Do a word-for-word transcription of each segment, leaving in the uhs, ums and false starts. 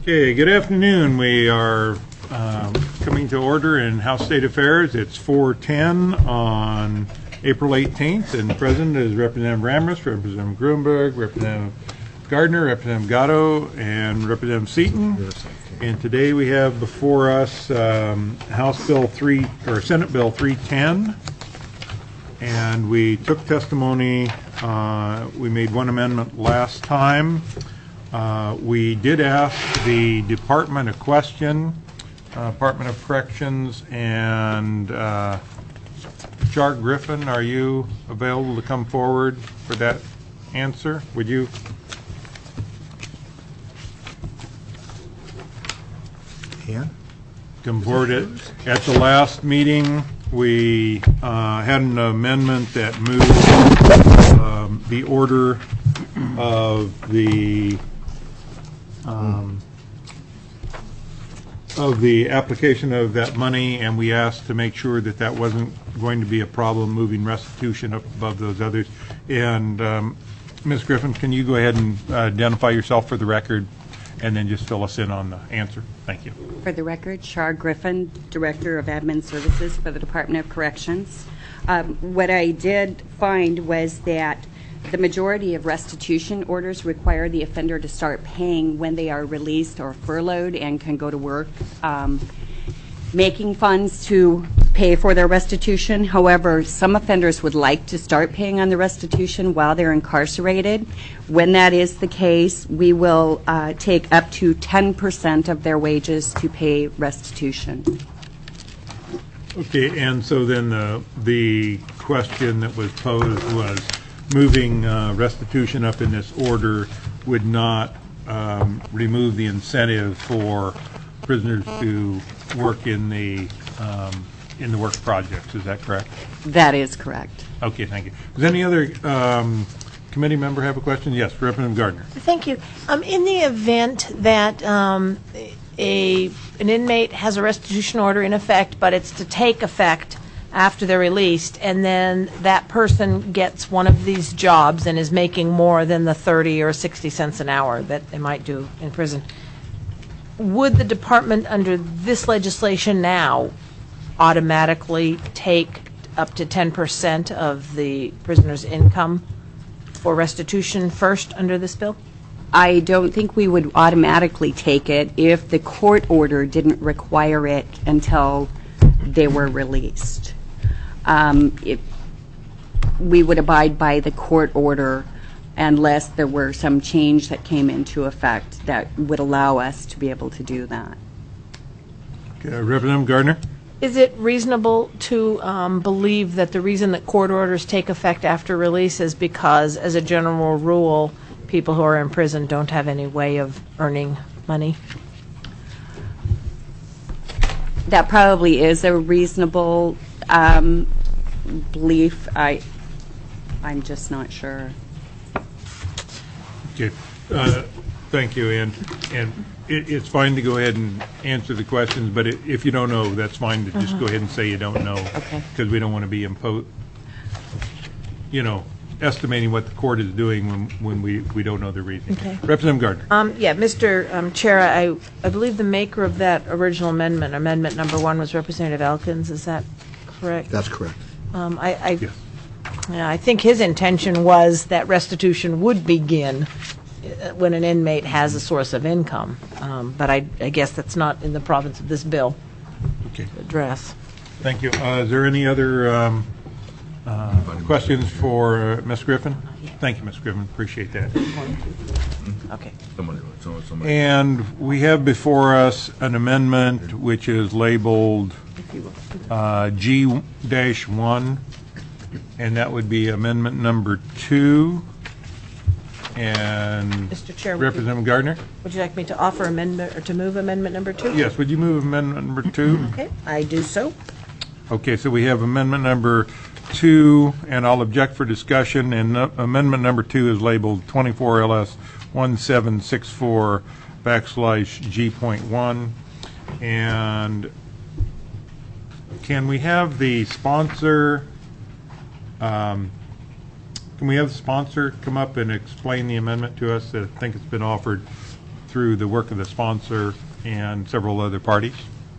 Okay, good afternoon. We are um, coming to order in House State Affairs. It's four ten on April eighteenth, and present is Representative Ramris, Representative Gruenberg, Representative Gardner, Representative Gatto, and Representative Seaton. And today we have before us um, House Bill three or Senate Bill three ten, and we took testimony. Uh, we made one amendment last time. Uh, we did ask the Department a question, uh, Department of Corrections, and uh, Char Griffin, are you available to come forward for that answer? Would you? Yeah. Come forward. At, at the last meeting, we uh, had an amendment that moved um, the order of the Um, of the application of that money, and we asked to make sure that that wasn't going to be a problem moving restitution up above those others. And um, Miz Griffin, can you go ahead and uh, identify yourself for the record and then just fill us in on the answer? Thank you. For the record, Char Griffin, Director of Admin Services for the Department of Corrections. Um, what I did find was that the majority of restitution orders require the offender to start paying when they are released or furloughed and can go to work, um, making funds to pay for their restitution. However, some offenders would like to start paying on the restitution while they're incarcerated. When that is the case, we will uh, take up to ten percent of their wages to pay restitution. Okay, and so then the, the question that was posed was, moving uh, restitution up in this order would not um, remove the incentive for prisoners to work in the um, in the work projects. Is that correct? That is correct. Okay, thank you. Does any other um, committee member have a question? Yes, Representative Gardner. Thank you. Um, in the event that um, a an inmate has a restitution order in effect, but it's to take effect after they're released, and then that person gets one of these jobs and is making more than the thirty or sixty cents an hour that they might do in prison, would the department under this legislation now automatically take up to ten percent of the prisoner's income for restitution first under this bill? I don't think we would automatically take it if the court order didn't require it until they were released. Um, if we would abide by the court order unless there were some change that came into effect that would allow us to be able to do that. Okay, Representative Gardner. Is it reasonable to um, believe that the reason that court orders take effect after release is because, as a general rule, people who are in prison don't have any way of earning money? That probably is a reasonable um, belief. I, I'm just not sure. Okay, uh, thank you, and and it, it's fine to go ahead and answer the questions, but it, if you don't know, that's fine to just uh-huh. go ahead and say you don't know. Okay. Because we don't want to be imposed, you know, estimating what the court is doing when, when we, we don't know the reason. Okay. Representative Gardner. Um, yeah, Mister Um, Chair, I, I believe the maker of that original amendment, amendment number one, was Representative Elkins. Is that correct? That's correct. Um, I, I, Yes. yeah, I think his intention was that restitution would begin uh, when an inmate has a source of income. Um, but I, I guess that's not in the province of this bill Okay. to address. Thank you. Uh, is there any other um, uh, questions for uh, Miz Griffin? Thank you, Miz Griffin. Appreciate that. Okay. Somebody, somebody, somebody. And we have before us an amendment which is labeled uh, G one, and that would be amendment number two. And Mister Chair, would you, Representative Gardner? would you like me to offer amendment or to move amendment number two? Yes, would you move amendment number two? Okay, I do so. Okay, so we have amendment number two, and I'll object for discussion, and uh, amendment number two is labeled twenty-four L S one seven six four backslash G point one. And can we have the sponsor, um, can we have the sponsor come up and explain the amendment to us? I think it's been offered through the work of the sponsor and several other parties.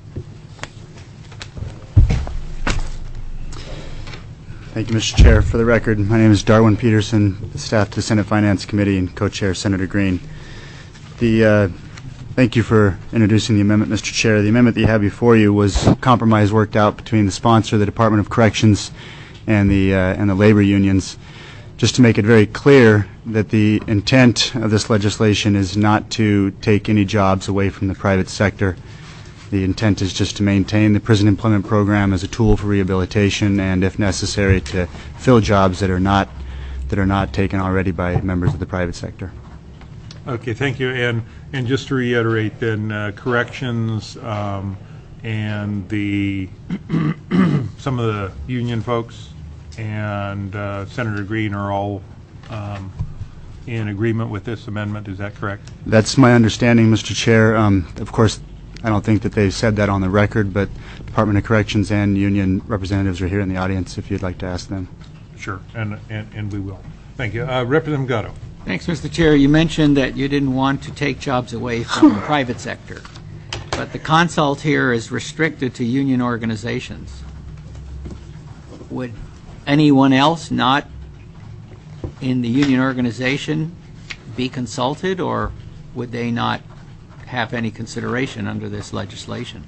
Thank you, Mister Chair. For the record, my name is Darwin Peterson, the staff to the Senate Finance Committee, and co-chair Senator Green. The uh, thank you for introducing the amendment, Mister Chair. The amendment that you have before you was a compromise worked out between the sponsor, the Department of Corrections, and the uh, and the labor unions. Just to make it very clear that the intent of this legislation is not to take any jobs away from the private sector. The intent is just to maintain the prison employment program as a tool for rehabilitation, and if necessary, to fill jobs that are not that are not taken already by members of the private sector. Okay, thank you. And and just to reiterate, then uh, corrections um, and the some of the union folks and uh, Senator Green are all um, in agreement with this amendment. Is that correct? That's my understanding, Mister Chair. Um, of course, I don't think that they've said that on the record, but Department of Corrections and union representatives are here in the audience if you'd like to ask them. Sure, and and, and we will. Thank you. Uh, Representative Gatto. Thanks, Mister Chair. You mentioned that you didn't want to take jobs away from the private sector, but the consult here is restricted to union organizations. Would anyone else not in the union organization be consulted, or would they not have any consideration under this legislation?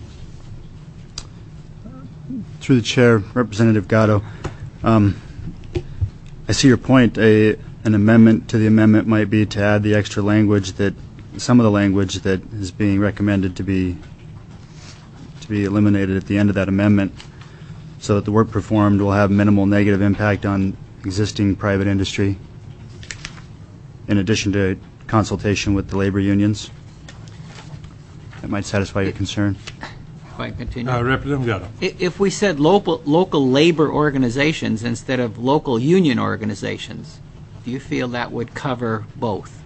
Through the chair, Representative Gatto, um, I see your point. A, an amendment to the amendment might be to add the extra language that some of the language that is being recommended to be to be eliminated at the end of that amendment, so that the work performed will have minimal negative impact on existing private industry, in addition to consultation with the labor unions. That might satisfy your concern. If I continue. Uh, Representative Gatto. I- If we said local, local labor organizations instead of local union organizations, do you feel that would cover both?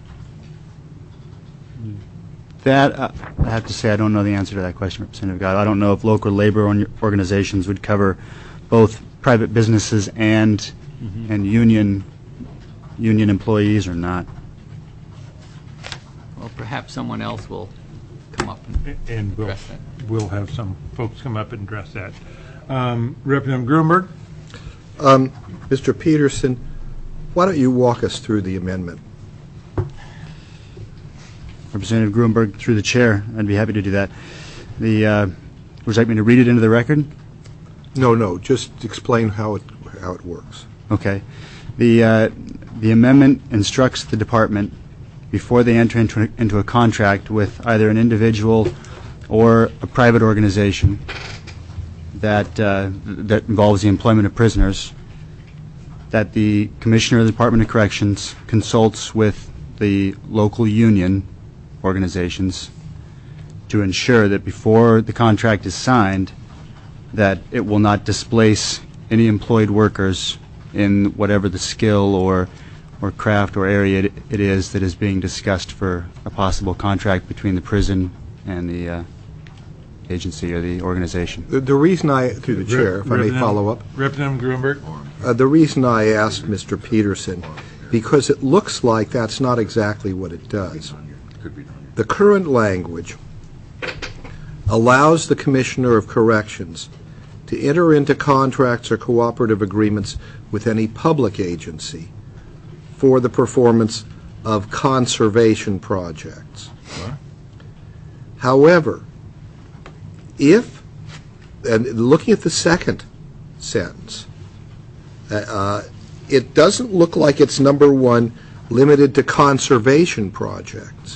That, uh, I have to say, I don't know the answer to that question, Representative Gatto. I don't know if local labor org- organizations would cover both private businesses and mm-hmm. and union union employees or not. Well, perhaps someone else will come up and And we'll, address that. we'll have some folks come up and address that. Um, Representative Grunberg. Um, Mister Peterson, why don't you walk us through the amendment? Representative Gruenberg, through the chair, I'd be happy to do that. The, uh, would you like me to read it into the record? No, no, just explain how it how it works. Okay. The, uh, the amendment instructs the department, before they enter into, into a contract with either an individual or a private organization that, uh, that involves the employment of prisoners, that the Commissioner of the Department of Corrections consults with the local union organizations to ensure that before the contract is signed, that it will not displace any employed workers in whatever the skill or or craft or area it, it is that is being discussed for a possible contract between the prison and the uh, agency or the organization. The, the reason I, through the chair, if I may follow up, Representative Grunberg. uh, the reason I asked Mister Peterson, because it looks like that's not exactly what it does. The current language allows the Commissioner of Corrections to enter into contracts or cooperative agreements with any public agency for the performance of conservation projects. What? However, if, and looking at the second sentence, uh, it doesn't look like it's, number one, limited to conservation projects.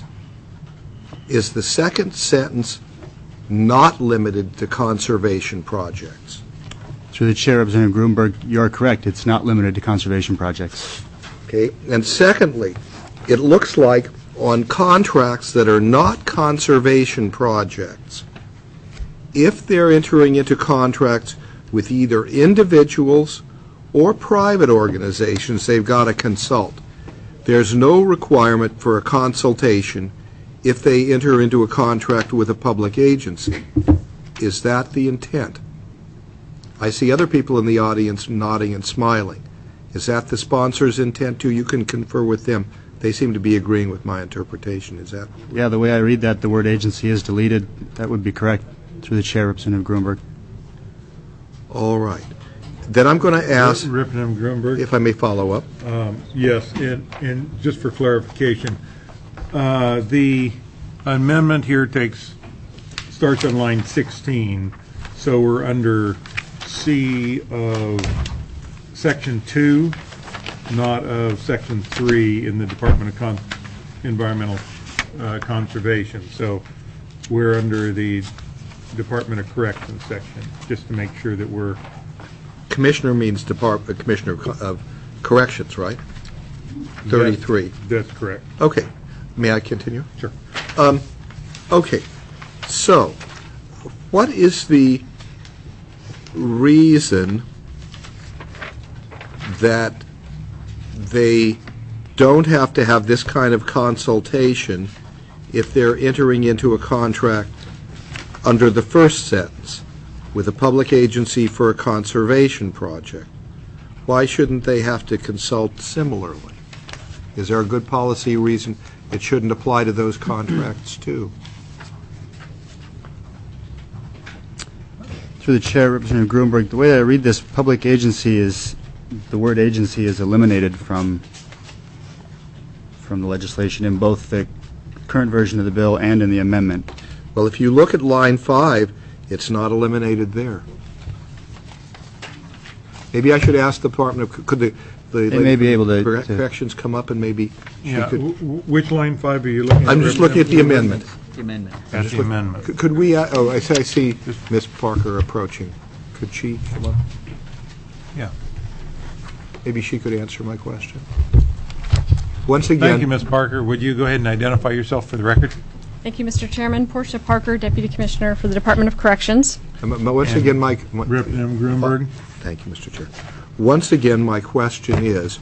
Is the second sentence not limited to conservation projects? Through the chair, Representative Gruenberg, you are correct. It's not limited to conservation projects. Okay, and secondly, it looks like on contracts that are not conservation projects, if they're entering into contracts with either individuals or private organizations, they've got to consult. There's no requirement for a consultation if they enter into a contract with a public agency. Is that the intent? I see other people in the audience nodding and smiling. Is that the sponsor's intent too? You can confer with them. They seem to be agreeing with my interpretation. Is that? Yeah, the way I read that, the word agency is deleted. That would be correct through the chair, Representative Grunberg. All right. Then I'm going to ask, Representative Grunberg? if I may follow up. Um, Yes, and, and just for clarification, uh, the amendment here takes, starts on line sixteen, so we're under C of section two, not of section three in the Department of Con- Environmental uh, Conservation. So we're under the Department of Corrections section, just to make sure that we're, Commissioner means Department, Commissioner of Corrections, right? thirty-three. that's correct. Okay. May I continue? Sure. Okay. So, what is the reason that they don't have to have this kind of consultation if they're entering into a contract under the first sentence with a public agency for a conservation project? Why shouldn't they have to consult similarly? Is there a good policy reason it shouldn't apply to those contracts too? Through the chair, Representative Grunberg, the way I read this, public agency is, the word agency is eliminated from from the legislation in both the current version of the bill and in the amendment. Well, if you look at line five, it's not eliminated there. Maybe I should ask the Department of, could the, the They may be able to- correct- to- corrections come up and maybe she Yeah, could. w- w- which line five are you looking at? I'm just looking at the amendment. The amendment. At the amendment. Could- Could we, uh, oh, I see, I see Miz Parker approaching. Could she come up? Yeah. Maybe she could answer my question. Once Thank you, again, Miz Parker. Would you go ahead and identify yourself for the record? Thank you, Mister Chairman. Portia Parker, Deputy Commissioner for the Department of Corrections. um, um, once And again, Mike. Representative Grunberg? Thank you, Mister Chair. Once again, my question is,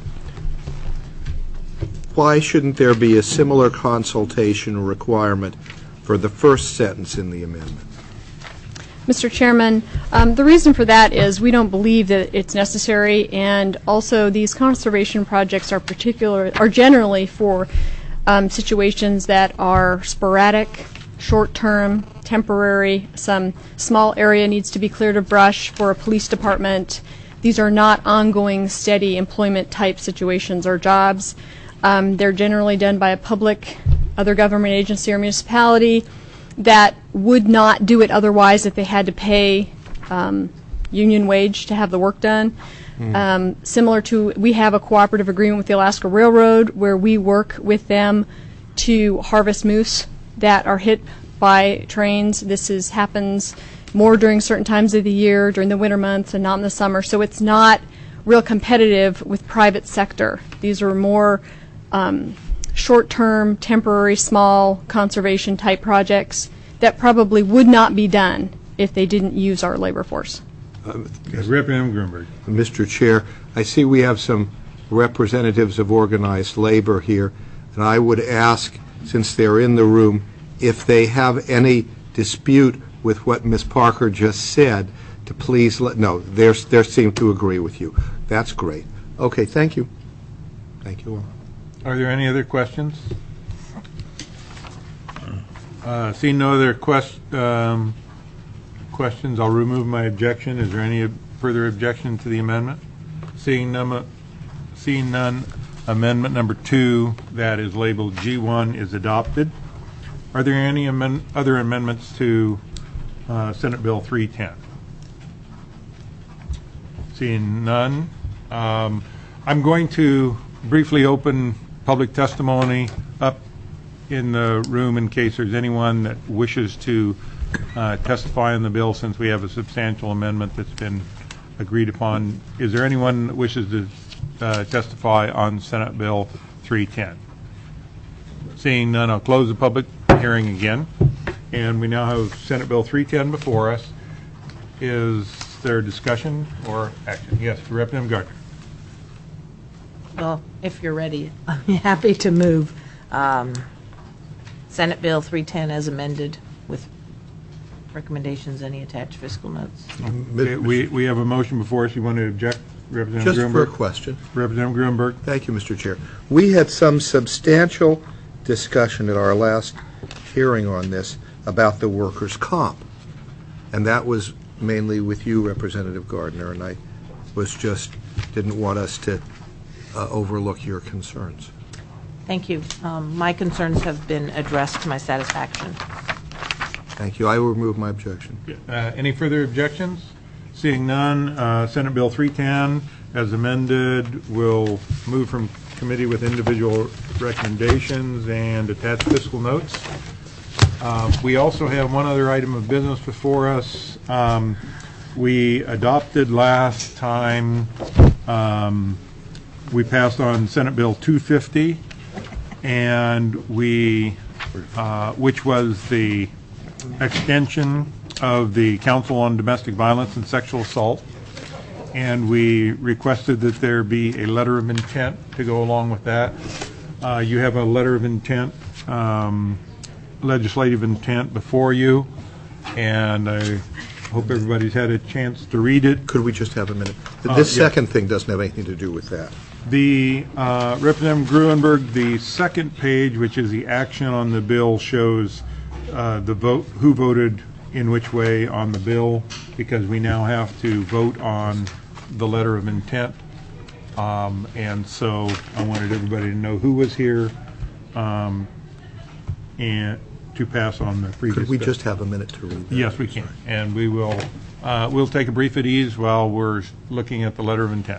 why shouldn't there be a similar consultation requirement for the first sentence in the amendment? Mister Chairman, um, the reason for that is we don't believe that it's necessary, and also these conservation projects are particular, are generally for um, situations that are sporadic, short-term, temporary. Some small area needs to be cleared of brush for a police department. These are not ongoing, steady employment type situations or jobs. Um, they're generally done by a public, other government agency or municipality that would not do it otherwise if they had to pay um, union wage to have the work done. Um, similar to, we have a cooperative agreement with the Alaska Railroad where we work with them to harvest moose that are hit by trains. This is happens more during certain times of the year, during the winter months and not in the summer. So it's not real competitive with private sector. These are more um, short-term, temporary, small conservation type projects that probably would not be done if they didn't use our labor force. Representative Grunberg. Mister Chair, I see we have some representatives of organized labor here, and I would ask, since they're in the room, if they have any dispute with what Miz Parker just said, to please let, no, they they seem to agree with you. That's great. Okay, thank you. Thank you all. Are there any other questions? Uh, Seeing no other quest, um, questions, I'll remove my objection. Is there any further objection to the amendment? Seeing none, seeing none, amendment number two, that is labeled G one, is adopted. Are there any amend other amendments to uh, Senate Bill three ten? Seeing none, um, I'm going to briefly open public testimony up in the room in case there's anyone that wishes to uh, testify on the bill, since we have a substantial amendment that's been agreed upon. Is there anyone that wishes to uh, testify on Senate Bill three ten? Seeing none, I'll close the public hearing again. And we now have Senate Bill three ten before us. Is there discussion or action? Yes, Representative Gardner. Well, if you're ready, I'm happy to move um, Senate Bill three ten as amended with recommendations, any attached fiscal notes. Okay, we, we have a motion before us. You want to object? Representative Just for a Grunberg. question. Representative Grunberg. Thank you, Mister Chair. We had some substantial discussion at our last hearing on this about the workers' comp, and that was mainly with you, Representative Gardner, and I was just, didn't want us to uh, overlook your concerns. Thank you. Um, My concerns have been addressed to my satisfaction. Thank you. I will remove my objection. Uh, Any further objections? Seeing none, uh, Senate Bill three ten, as amended, will move from committee with individual recommendations and attached fiscal notes. Uh, We also have one other item of business before us. Um, We adopted last time, um, we passed on Senate Bill two fifty, and we, uh, which was the extension of the Council on Domestic Violence and Sexual Assault, and we requested that there be a letter of intent to go along with that. Uh, You have a letter of intent, um, legislative intent before you, and I hope everybody's had a chance to read it. Could we just have a minute? Uh, This yeah. second thing doesn't have anything to do with that. The, uh, Representative Gruenberg, the second page, which is the action on the bill, shows uh, the vote, who voted in which way on the bill, because we now have to vote on the letter of intent. Um, And so I wanted everybody to know who was here um, and to pass on the previous Could we bill. just have a minute to read that? Yes, we can. And we will, uh, we'll take a brief at ease while we're looking at the letter of intent.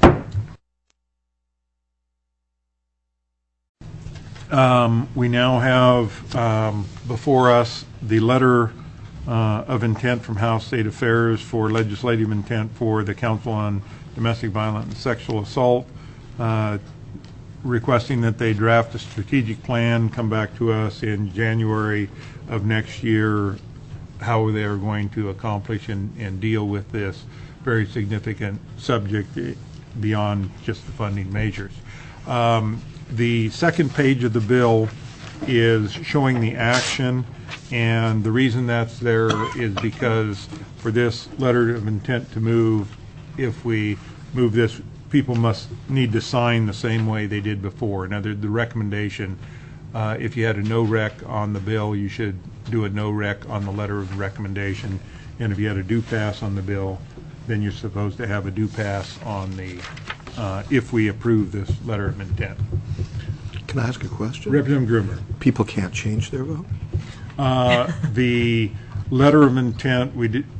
Um, We now have um, before us the letter uh, of intent from House State Affairs for legislative intent for the Council on Domestic Violence and Sexual Assault, uh, requesting that they draft a strategic plan, come back to us in January of next year, how they are going to accomplish and, and deal with this very significant subject beyond just the funding measures. Um, The second page of the bill is showing the action, and the reason that's there is because for this letter of intent to move, if we move this, people must need to sign the same way they did before. Now, the the recommendation, uh, if you had a no rec on the bill, you should do a no rec on the letter of recommendation, and if you had a do pass on the bill, then you're supposed to have a do pass on the, uh, if we approve this letter of intent. Can I ask a question? Representative Grumer. People can't change their vote? Uh, The letter of intent, we did,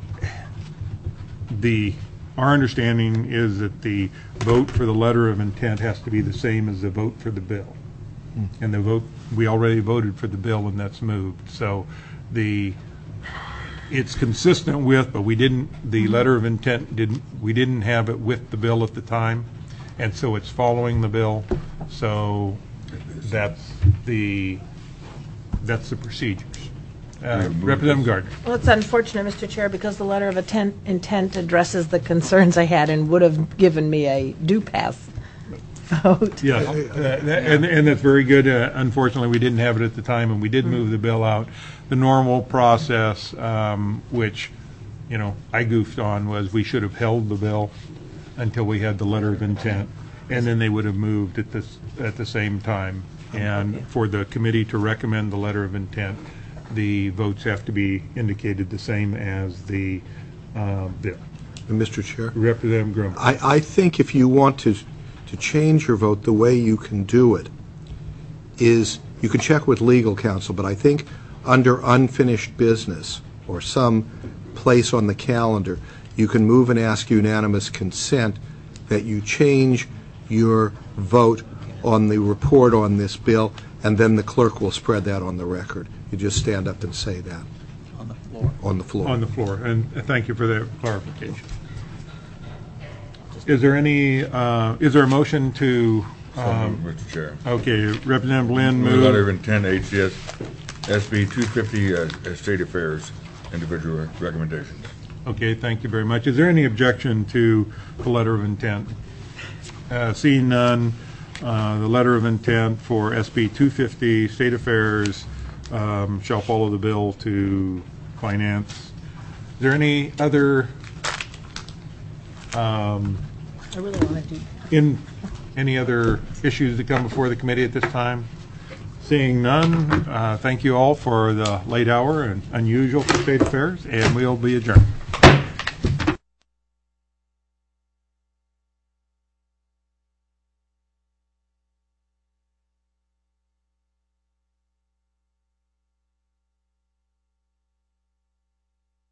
the, our understanding is that the vote for the letter of intent has to be the same as the vote for the bill. And the vote, we already voted for the bill and that's moved. So the, it's consistent with, but we didn't, the letter of intent didn't, we didn't have it with the bill at the time. And so it's following the bill. So that's the, that's the procedures. Uh, Representative Gardner. Well, it's unfortunate, Mister Chair, because the letter of intent, intent addresses the concerns I had and would have given me a do-pass vote. Yeah, uh, that- and, and that's very good. Uh, Unfortunately, we didn't have it at the time, and we did move the bill out. The normal process, um, which, you know, I goofed on, was we should have held the bill until we had the letter of intent, and then they would have moved at this, at the same time. And for the committee to recommend the letter of intent, the votes have to be indicated the same as the uh, bill. Mister Chair? Representative Grum. I, I think if you want to, to change your vote, the way you can do it is, you can check with legal counsel, but I think under unfinished business or some place on the calendar, you can move and ask unanimous consent that you change your vote on the report on this bill, and then the clerk will spread that on the record. You just stand up and say that. On the floor. On the floor. On the floor, and thank you for that clarification. Is there any, uh, is there a motion to, So um, moved, Mister Chair. okay, Representative Lynn Move the letter of moved. intent, H C S S B two fifty, uh, uh, State Affairs, individual recommendations. Okay, thank you very much. Is there any objection to the letter of intent? Uh, Seeing none, uh, the letter of intent for S B two fifty, State Affairs, um, shall follow the bill to finance. Is there any other um, I really want to do. In any other issues that come before the committee at this time? Seeing none, uh, thank you all for the late hour and unusual for state affairs, and we'll be adjourned.